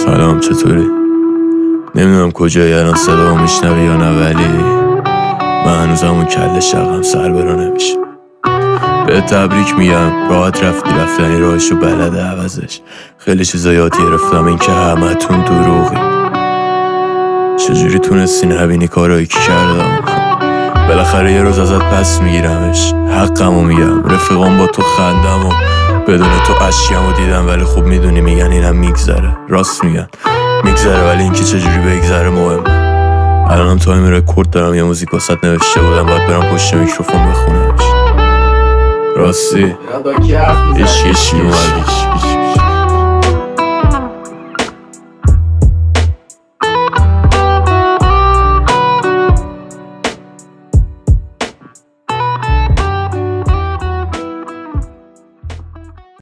سلام، چطوری؟ نمیدونم کجایی الان صدا میشنوی یا نه، ولی من هنوزم اون کله شقم سر برا نمیشه. به تبریک میگم، راحت رفتنی راهشو بلده عوضش. خیلی چیزا یاد گرفتم، این که همتون دروغی. چجوری تونستی نبینی کارایی که کردم؟ بالاخره یه روز ازت پس میگیرمش، حقمو میگم. رفیقام با تو خندم و بدون تو اشکمو دیدم، ولی خوب میدونی میگن اینم میگذره. راست میگن میگذره، ولی اینکه چجوری بگذره مهمه. الانم تایم رکورد دارم، یه موزیک واسط نوشته بودم، باید برم پشت میکروفون بخونمش. راستی هیچ اومدیش